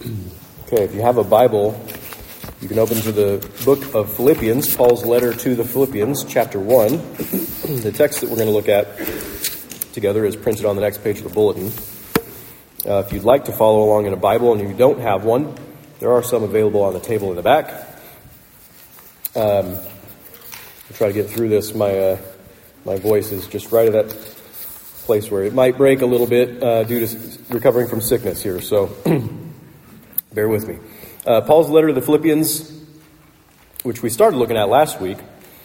Okay, if you have a Bible, you can open to the book of Philippians, Paul's letter to the Philippians, chapter 1. The text that we're going to look at together is printed on the next page of the bulletin. If you'd like to follow along in a Bible and you don't have one, there are some available on the table in the back. I'll try to get through this. My voice is just right at that place where it might break a little bit due to recovering from sickness here, so bear with me. Paul's letter to the Philippians, which we started looking at last week,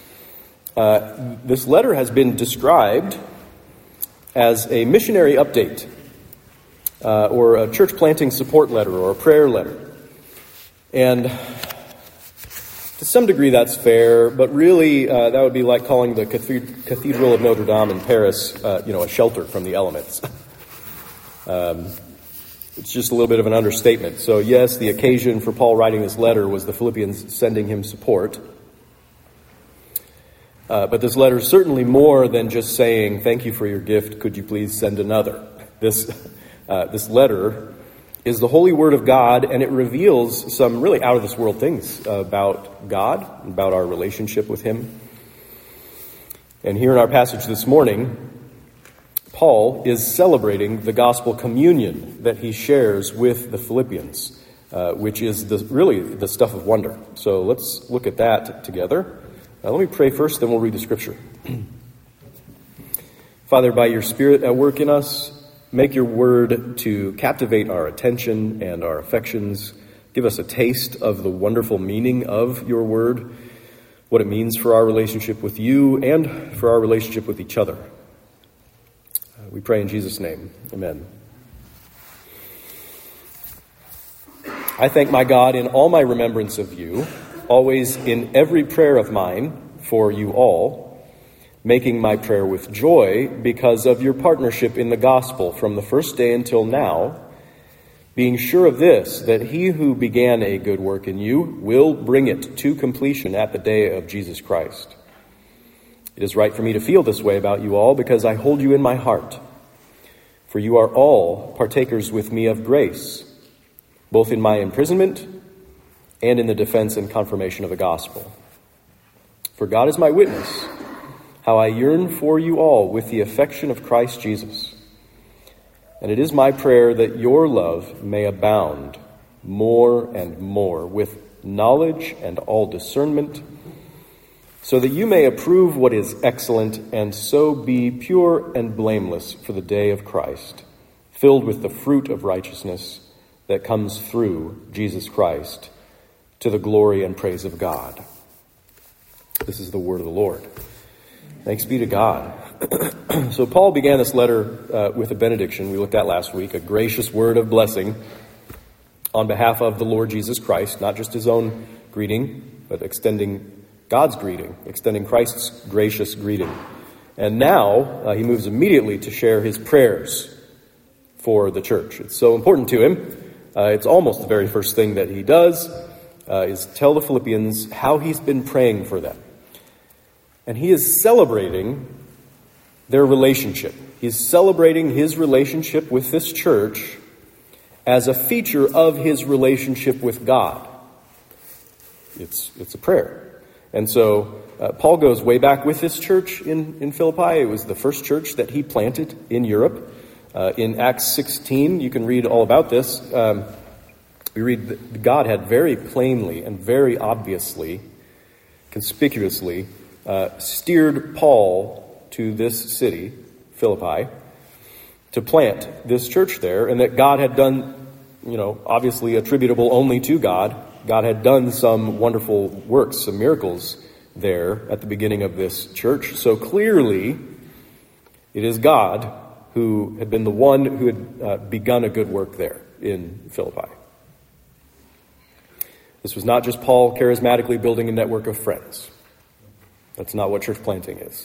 this letter has been described as a missionary update, or a church planting support letter, or a prayer letter. And to some degree that's fair, but really that would be like calling the Cathedral of Notre Dame in Paris, a shelter from the elements. It's just a little bit of an understatement. So yes, the occasion for Paul writing this letter was the Philippians sending him support. But this letter is certainly more than just saying, thank you for your gift, could you please send another? This letter is the holy word of God, and it reveals some really out-of-this-world things about God, about our relationship with him. And here in our passage this morning, Paul is celebrating the gospel communion that he shares with the Philippians, which is really the stuff of wonder. So let's look at that together. Let me pray first, then we'll read the scripture. Father, by your Spirit at work in us, make your word to captivate our attention and our affections. Give us a taste of the wonderful meaning of your word, what it means for our relationship with you and for our relationship with each other. We pray in Jesus' name. Amen. I thank my God in all my remembrance of you, always in every prayer of mine for you all, making my prayer with joy because of your partnership in the gospel from the first day until now, being sure of this, that he who began a good work in you will bring it to completion at the day of Jesus Christ. It is right for me to feel this way about you all because I hold you in my heart. For you are all partakers with me of grace, both in my imprisonment and in the defense and confirmation of the gospel. For God is my witness, how I yearn for you all with the affection of Christ Jesus. And it is my prayer that your love may abound more and more with knowledge and all discernment, so that you may approve what is excellent and so be pure and blameless for the day of Christ, filled with the fruit of righteousness that comes through Jesus Christ, to the glory and praise of God. This is the word of the Lord. Thanks be to God. So Paul began this letter with a benediction we looked at last week, a gracious word of blessing on behalf of the Lord Jesus Christ, not just his own greeting, but extending God's greeting, extending Christ's gracious greeting. And now he moves immediately to share his prayers for the church. It's so important to him. It's almost the very first thing that he does is tell the Philippians how he's been praying for them. And he is celebrating their relationship. He's celebrating his relationship with this church as a feature of his relationship with God. It's a prayer. And so Paul goes way back with this church in Philippi. It was the first church that he planted in Europe. In Acts 16, you can read all about this. We read that God had very plainly and very obviously, conspicuously, steered Paul to this city, Philippi, to plant this church there, and that God had done, obviously attributable only to God. God had done some wonderful works, some miracles there at the beginning of this church. So clearly, it is God who had been the one who had begun a good work there in Philippi. This was not just Paul charismatically building a network of friends. That's not what church planting is.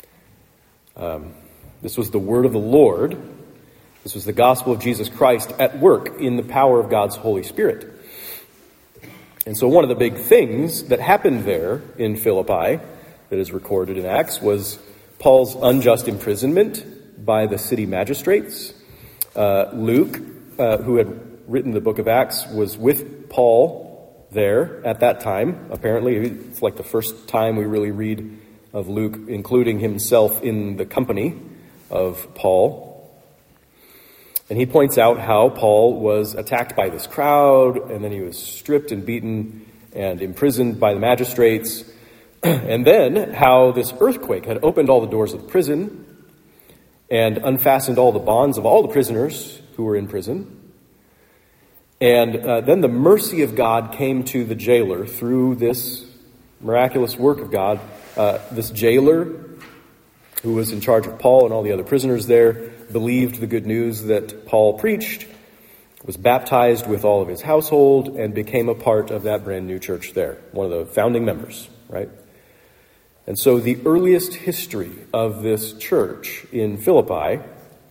This was the word of the Lord. This was the gospel of Jesus Christ at work in the power of God's Holy Spirit. And so one of the big things that happened there in Philippi that is recorded in Acts was Paul's unjust imprisonment by the city magistrates. Luke, who had written the book of Acts was with Paul there at that time. Apparently, it's like the first time we really read of Luke including himself in the company of Paul. And he points out how Paul was attacked by this crowd, and then he was stripped and beaten and imprisoned by the magistrates, and then how this earthquake had opened all the doors of the prison and unfastened all the bonds of all the prisoners who were in prison. And then the mercy of God came to the jailer through this miraculous work of God. This jailer, who was in charge of Paul and all the other prisoners there, believed the good news that Paul preached, was baptized with all of his household, and became a part of that brand new church there, one of the founding members, right? And so the earliest history of this church in Philippi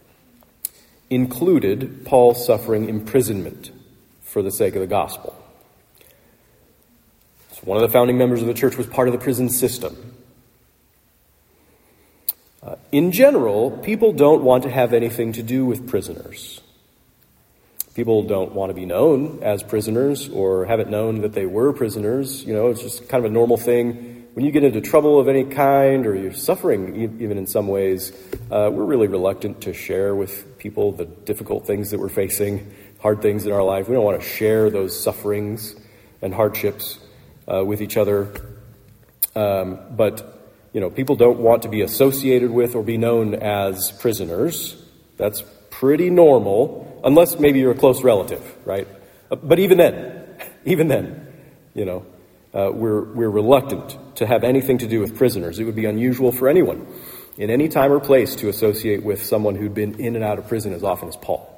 included Paul suffering imprisonment for the sake of the gospel. So one of the founding members of the church was part of the prison system. In general, people don't want to have anything to do with prisoners. People don't want to be known as prisoners or haven't known that they were prisoners. You know, it's just kind of a normal thing. When you get into trouble of any kind or you're suffering even in some ways, we're really reluctant to share with people the difficult things that we're facing, hard things in our life. We don't want to share those sufferings and hardships with each other. But you know, people don't want to be associated with or be known as prisoners. That's pretty normal, unless maybe you're a close relative, right? But even then, you know, we're reluctant to have anything to do with prisoners. It would be unusual for anyone in any time or place to associate with someone who'd been in and out of prison as often as Paul.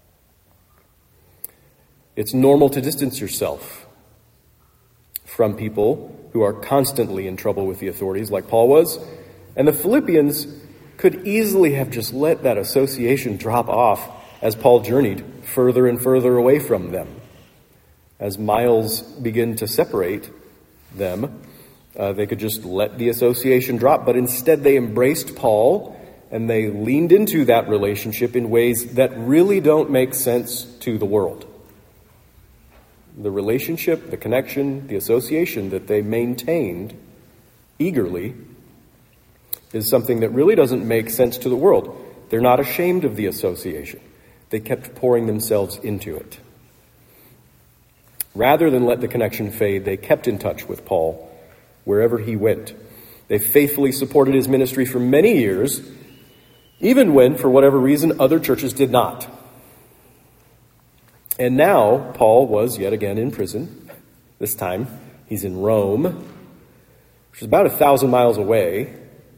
It's normal to distance yourself from people who are constantly in trouble with the authorities, like Paul was. And the Philippians could easily have just let that association drop off as Paul journeyed further and further away from them. As miles begin to separate them, they could just let the association drop, but instead they embraced Paul and they leaned into that relationship in ways that really don't make sense to the world. The relationship, the connection, the association that they maintained eagerly is something that really doesn't make sense to the world. They're not ashamed of the association. They kept pouring themselves into it. Rather than let the connection fade, they kept in touch with Paul wherever he went. They faithfully supported his ministry for many years, even when, for whatever reason, other churches did not. And now, Paul was yet again in prison. This time, he's in Rome, which is about 1,000 miles away.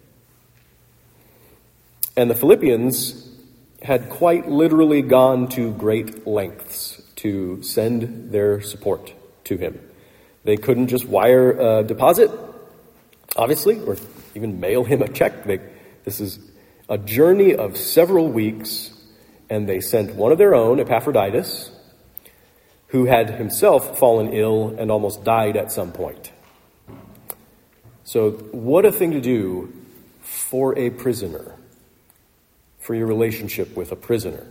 And the Philippians had quite literally gone to great lengths to send their support to him. They couldn't just wire a deposit, obviously, or even mail him a check. This is a journey of several weeks, and they sent one of their own, Epaphroditus, who had himself fallen ill and almost died at some point. So what a thing to do for a prisoner, for your relationship with a prisoner.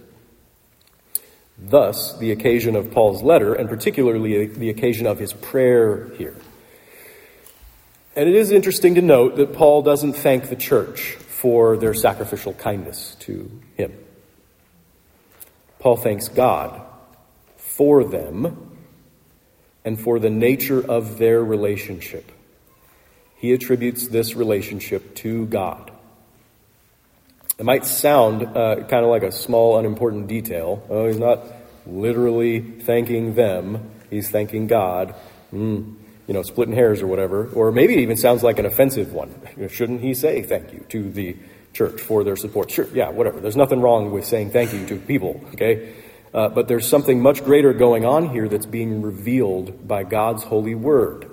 Thus, the occasion of Paul's letter, and particularly the occasion of his prayer here. And it is interesting to note that Paul doesn't thank the church for their sacrificial kindness to him. Paul thanks God for them and for the nature of their relationship. He attributes this relationship to God. It might sound kind of like a small, unimportant detail. Oh, he's not literally thanking them. He's thanking God. Splitting hairs or whatever. Or maybe it even sounds like an offensive one. Shouldn't he say thank you to the church for their support? Sure, yeah, whatever. There's nothing wrong with saying thank you to people, okay? But there's something much greater going on here that's being revealed by God's holy word.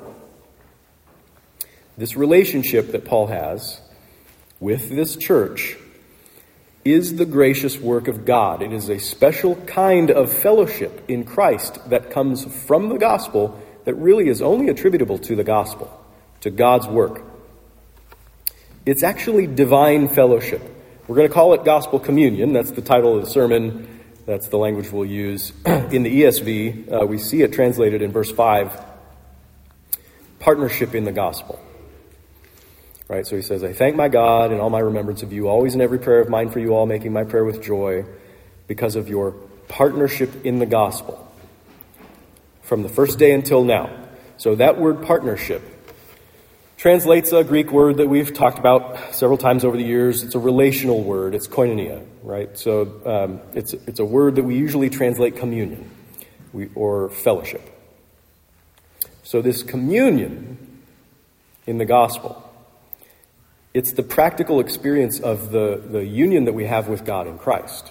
This relationship that Paul has with this church is the gracious work of God. It is a special kind of fellowship in Christ that comes from the gospel that really is only attributable to the gospel, to God's work. It's actually divine fellowship. We're going to call it gospel communion. That's the title of the sermon That's the language we'll use. In the ESV, we see it translated in verse 5, partnership in the gospel. Right, so he says, I thank my God in all my remembrance of you, always in every prayer of mine for you all, making my prayer with joy because of your partnership in the gospel from the first day until now. So that word partnership translates a Greek word that we've talked about several times over the years. It's a relational word. It's koinonia, right? So it's a word that we usually translate communion or fellowship. So this communion in the gospel, it's the practical experience of the union that we have with God in Christ.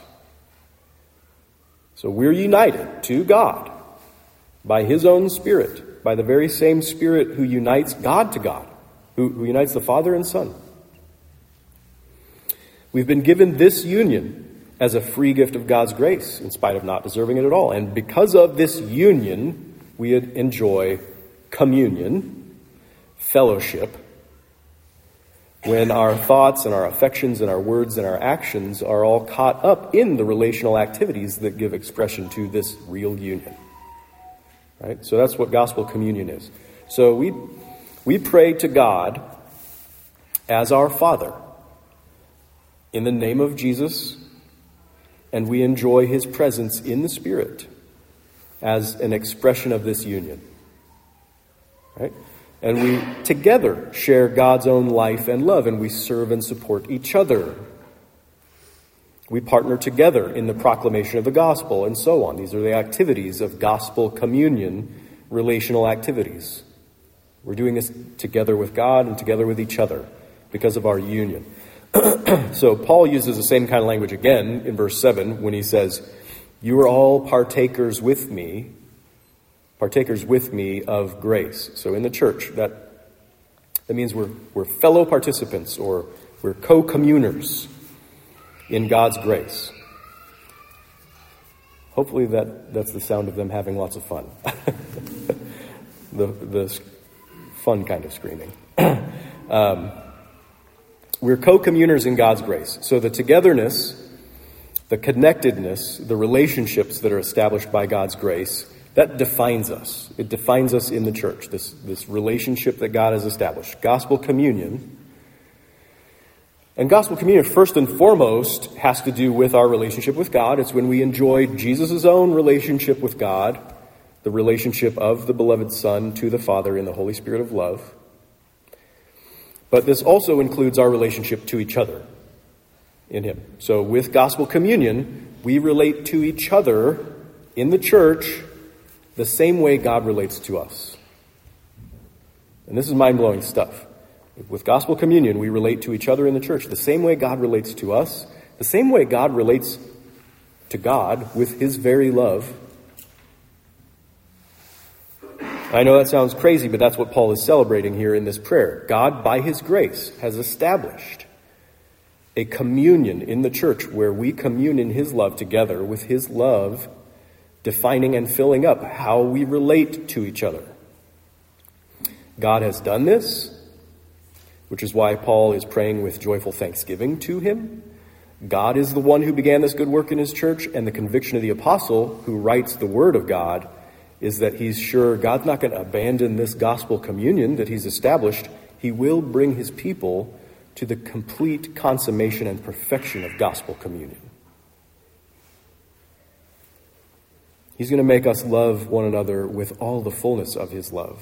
So we're united to God by his own Spirit, by the very same Spirit who unites God to God, who unites the Father and Son. We've been given this union as a free gift of God's grace, in spite of not deserving it at all. And because of this union, we enjoy communion, fellowship, when our thoughts and our affections and our words and our actions are all caught up in the relational activities that give expression to this real union. Right? So that's what gospel communion is. So we pray to God as our Father in the name of Jesus, and we enjoy his presence in the Spirit as an expression of this union. Right? And we together share God's own life and love, and we serve and support each other. We partner together in the proclamation of the gospel, and so on. These are the activities of gospel communion, relational activities. We're doing this together with God and together with each other because of our union. So Paul uses the same kind of language again in verse 7 when he says, you are all partakers with me of grace. So in the church, that means we're fellow participants, or we're co-communers in God's grace. Hopefully that's the sound of them having lots of fun. the fun kind of screaming. We're co-communers in God's grace. So the togetherness, the connectedness, the relationships that are established by God's grace, that defines us. It defines us in the church, this relationship that God has established. Gospel communion. And gospel communion, first and foremost, has to do with our relationship with God. It's when we enjoy Jesus' own relationship with God, the relationship of the beloved Son to the Father in the Holy Spirit of love. But this also includes our relationship to each other in him. So with gospel communion, we relate to each other in the church the same way God relates to us. And this is mind-blowing stuff. With gospel communion, we relate to each other in the church the same way God relates to us, the same way God relates to God with his very love. I know that sounds crazy, but that's what Paul is celebrating here in this prayer. God, by his grace, has established a communion in the church where we commune in his love together, with his love defining and filling up how we relate to each other. God has done this, which is why Paul is praying with joyful thanksgiving to him. God is the one who began this good work in his church, and the conviction of the apostle who writes the word of God is that he's sure God's not going to abandon this gospel communion that he's established. He will bring his people to the complete consummation and perfection of gospel communion. He's going to make us love one another with all the fullness of his love.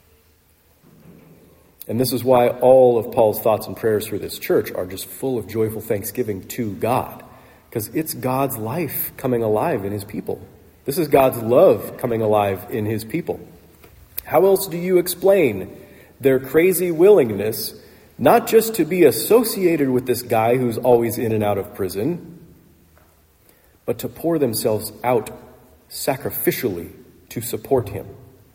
And this is why all of Paul's thoughts and prayers for this church are just full of joyful thanksgiving to God, because it's God's life coming alive in his people. This is God's love coming alive in his people. How else do you explain their crazy willingness not just to be associated with this guy who's always in and out of prison, but to pour themselves out sacrificially to support him?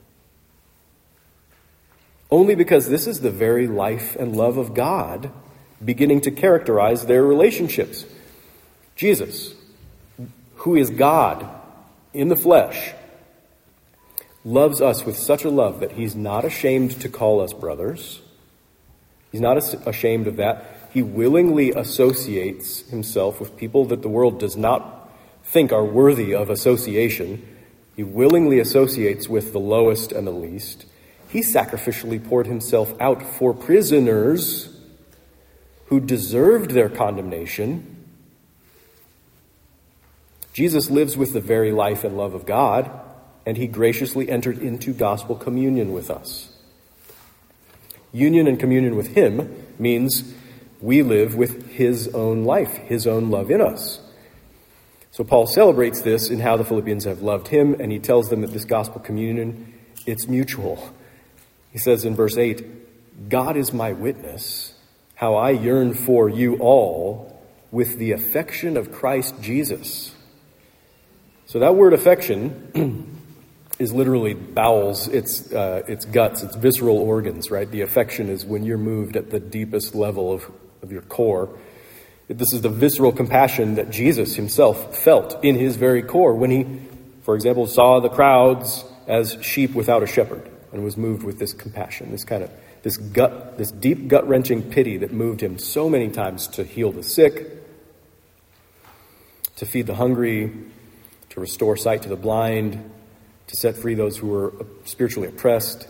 Only because this is the very life and love of God beginning to characterize their relationships. Jesus, who is God in the flesh, loves us with such a love that he's not ashamed to call us brothers. He's not ashamed of that. He willingly associates himself with people that the world does not think are worthy of association. He willingly associates with the lowest and the least. He sacrificially poured himself out for prisoners who deserved their condemnation. Jesus lives with the very life and love of God, and he graciously entered into gospel communion with us. Union and communion with him means we live with his own life, his own love in us. So Paul celebrates this in how the Philippians have loved him, and he tells them that this gospel communion, it's mutual. He says in verse 8, God is my witness, how I yearn for you all with the affection of Christ Jesus. So that word affection is literally bowels, it's guts, it's visceral organs, right? The affection is when you're moved at the deepest level of your core. This is the visceral compassion that Jesus himself felt in his very core when he, for example, saw the crowds as sheep without a shepherd and was moved with this compassion, this deep gut-wrenching pity that moved him so many times to heal the sick, to feed the hungry, to restore sight to the blind, to set free those who were spiritually oppressed.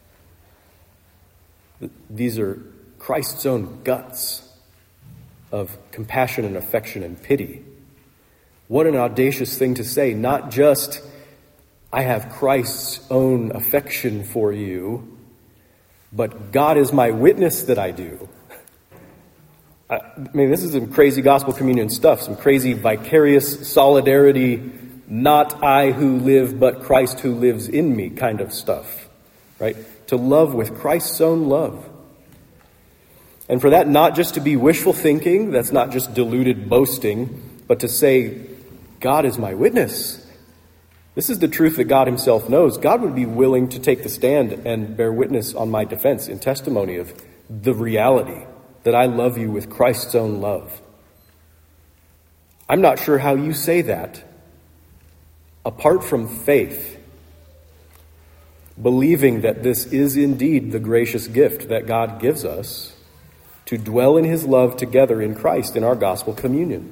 These are Christ's own guts of compassion and affection and pity. What an audacious thing to say, not just, I have Christ's own affection for you, but God is my witness that I do. I mean, this is some crazy gospel communion stuff, some crazy vicarious solidarity, not I who live, but Christ who lives in me kind of stuff, right? To love with Christ's own love. And for that not just to be wishful thinking, that's not just deluded boasting, but to say, God is my witness. This is the truth that God himself knows. God would be willing to take the stand and bear witness on my defense in testimony of the reality that I love you with Christ's own love. I'm not sure how you say that apart from faith, believing that this is indeed the gracious gift that God gives us to dwell in his love together in Christ in our gospel communion.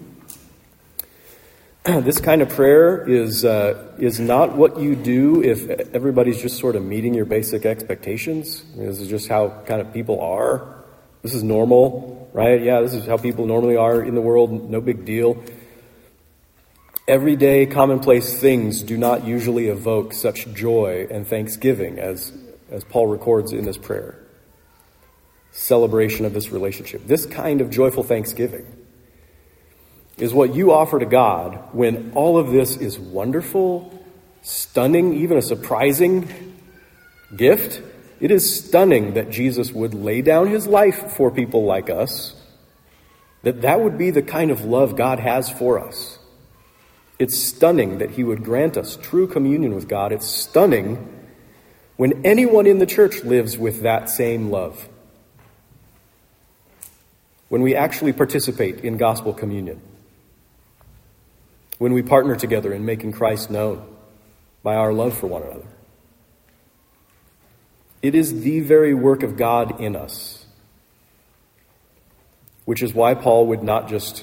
This kind of prayer is not what you do if everybody's just sort of meeting your basic expectations. I mean, this is just how kind of people are. This is normal, right? Yeah, this is how people normally are in the world. No big deal. Everyday commonplace things do not usually evoke such joy and thanksgiving as Paul records in this prayer. Celebration of this relationship. This kind of joyful thanksgiving is what you offer to God when all of this is wonderful, stunning, even a surprising gift. It is stunning that Jesus would lay down his life for people like us, that would be the kind of love God has for us. It's stunning that he would grant us true communion with God. It's stunning when anyone in the church lives with that same love. When we actually participate in gospel communion. When we partner together in making Christ known by our love for one another. It is the very work of God in us. Which is why Paul would not just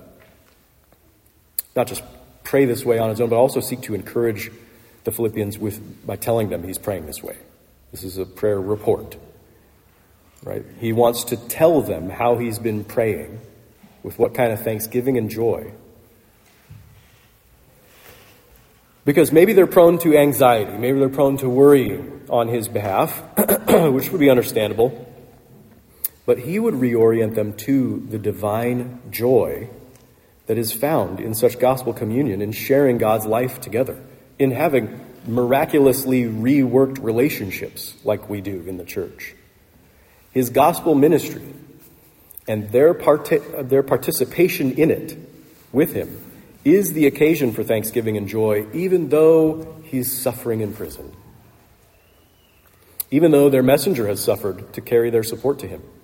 pray this way on his own, but also seek to encourage the Philippians by telling them he's praying this way. This is a prayer report. Right? He wants to tell them how he's been praying, with what kind of thanksgiving and joy. Because maybe they're prone to anxiety, maybe they're prone to worrying on his behalf, which would be understandable. But he would reorient them to the divine joy that is found in such gospel communion, in sharing God's life together, in having miraculously reworked relationships like we do in the church. His gospel ministry and their participation in it with him is the occasion for thanksgiving and joy, even though he's suffering in prison. Even though their messenger has suffered to carry their support to him.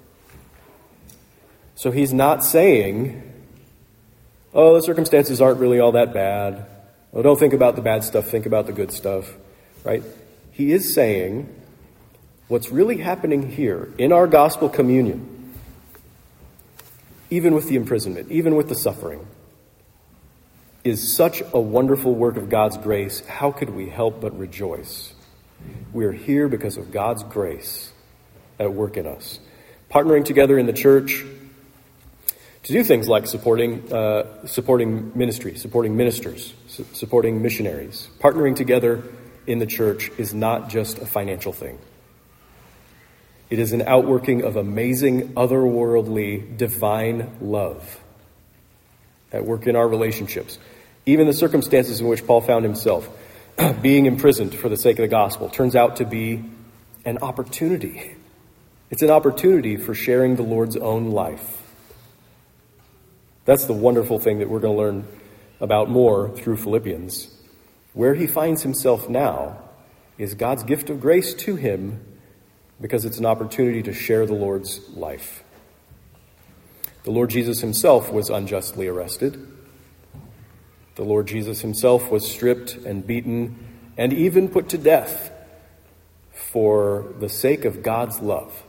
So he's not saying, oh, the circumstances aren't really all that bad. Oh, don't think about the bad stuff, think about the good stuff, right? He is saying, what's really happening here in our gospel communion, even with the imprisonment, even with the suffering, is such a wonderful work of God's grace. How could we help but rejoice? We are here because of God's grace at work in us. Partnering together in the church to do things like supporting ministry, supporting ministers, supporting missionaries. Partnering together in the church is not just a financial thing. It is an outworking of amazing, otherworldly, divine love at work in our relationships. Even the circumstances in which Paul found himself, being imprisoned for the sake of the gospel, turns out to be an opportunity. It's an opportunity for sharing the Lord's own life. That's the wonderful thing that we're going to learn about more through Philippians. Where he finds himself now is God's gift of grace to him because it's an opportunity to share the Lord's life. The Lord Jesus himself was unjustly arrested. The Lord Jesus himself was stripped and beaten and even put to death for the sake of God's love.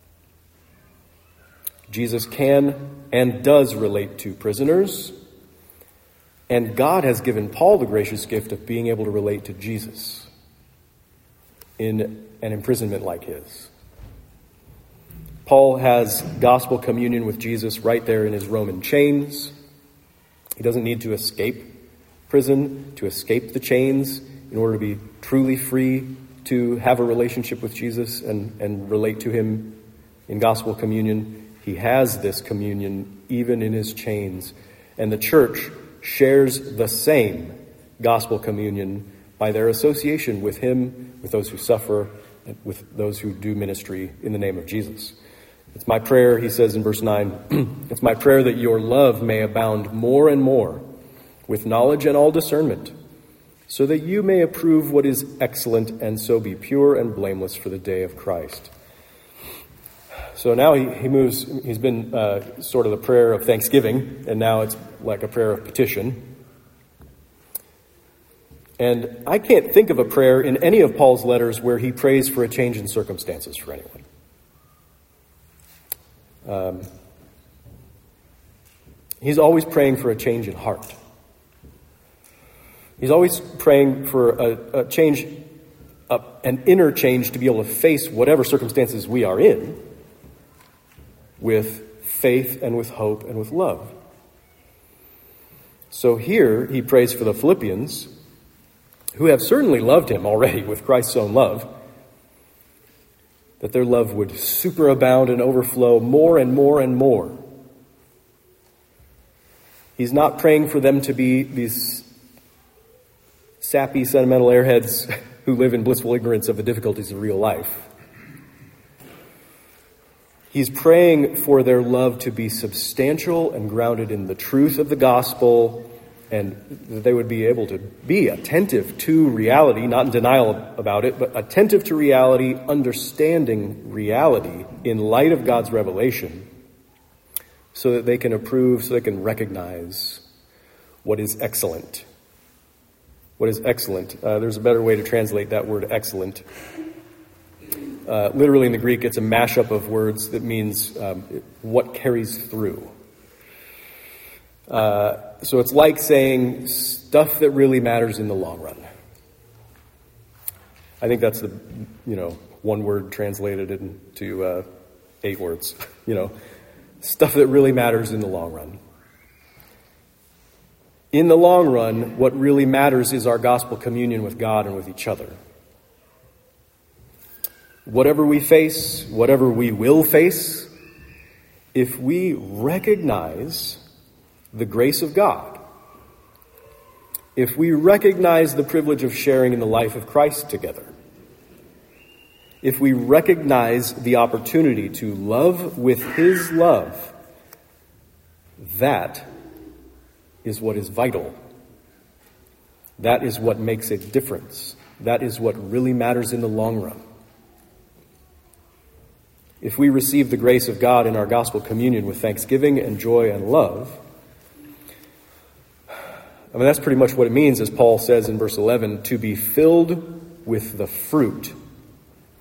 Jesus can and does relate to prisoners, and God has given Paul the gracious gift of being able to relate to Jesus in an imprisonment like his. Paul has gospel communion with Jesus right there in his Roman chains. He doesn't need to escape prison, to escape the chains in order to be truly free to have a relationship with Jesus and relate to him in gospel communion. He has this communion even in his chains. And the church shares the same gospel communion by their association with him, with those who suffer, and with those who do ministry in the name of Jesus. It's my prayer, he says in verse 9, it's my prayer that your love may abound more and more with knowledge and all discernment, so that you may approve what is excellent and so be pure and blameless for the day of Christ. So now he moves, he's been sort of the prayer of thanksgiving, and now it's like a prayer of petition. And I can't think of a prayer in any of Paul's letters where he prays for a change in circumstances for anyone. He's always praying for a change in heart. He's always praying for a change, an inner change to be able to face whatever circumstances we are in with faith and with hope and with love. So here he prays for the Philippians, who have certainly loved him already with Christ's own love, that their love would superabound and overflow more and more and more. He's not praying for them to be these sappy, sentimental airheads who live in blissful ignorance of the difficulties of real life. He's praying for their love to be substantial and grounded in the truth of the gospel, and that they would be able to be attentive to reality, not in denial about it, but attentive to reality, understanding reality in light of God's revelation, so that they can approve, so they can recognize what is excellent. What is excellent? There's a better way to translate that word excellent. Literally in the Greek, it's a mashup of words that means what carries through. So it's like saying stuff that really matters in the long run. I think that's the, one word translated into 8 words. Stuff that really matters in the long run. In the long run, what really matters is our gospel communion with God and with each other. Whatever we face, whatever we will face, if we recognize the grace of God, if we recognize the privilege of sharing in the life of Christ together, if we recognize the opportunity to love with his love, that is what is vital. That is what makes a difference. That is what really matters in the long run. If we receive the grace of God in our gospel communion with thanksgiving and joy and love, that's pretty much what it means, as Paul says in verse 11, to be filled with the fruit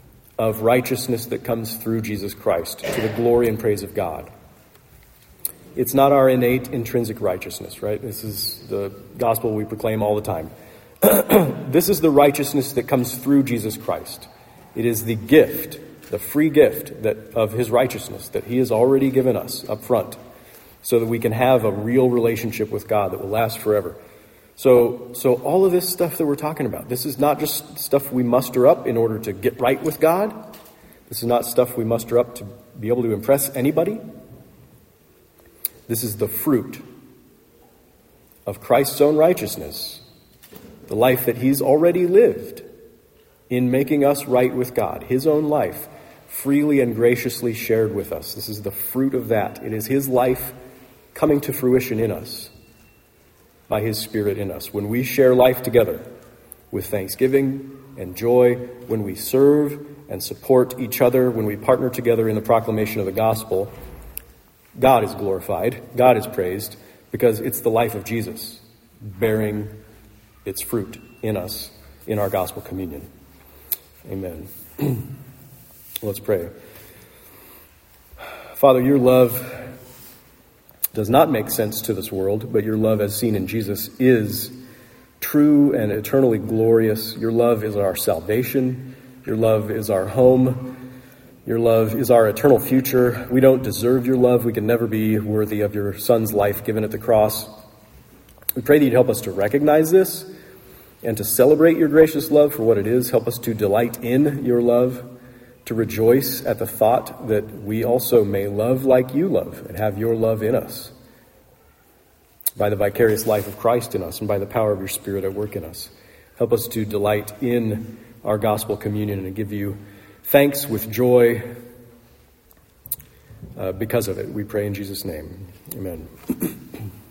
of righteousness that comes through Jesus Christ, to the glory and praise of God. It's not our innate intrinsic righteousness, right? This is the gospel we proclaim all the time. This is the righteousness that comes through Jesus Christ. It is the gift, the free gift of his righteousness that he has already given us up front so that we can have a real relationship with God that will last forever. So all of this stuff that we're talking about, this is not just stuff we muster up in order to get right with God. This is not stuff we muster up to be able to impress anybody. This is the fruit of Christ's own righteousness, the life that he's already lived in making us right with God, his own life, freely and graciously shared with us. This is the fruit of that. It is his life coming to fruition in us by his Spirit in us. When we share life together with thanksgiving and joy, when we serve and support each other, when we partner together in the proclamation of the gospel, God is glorified, God is praised, because it's the life of Jesus bearing its fruit in us in our gospel communion. Amen. Let's pray. Father, your love does not make sense to this world, but your love as seen in Jesus is true and eternally glorious. Your love is our salvation. Your love is our home. Your love is our eternal future. We don't deserve your love. We can never be worthy of your Son's life given at the cross. We pray that you'd help us to recognize this and to celebrate your gracious love for what it is. Help us to delight in your love, to rejoice at the thought that we also may love like you love and have your love in us by the vicarious life of Christ in us and by the power of your Spirit at work in us. Help us to delight in our gospel communion and give you thanks with joy because of it. We pray in Jesus' name. Amen.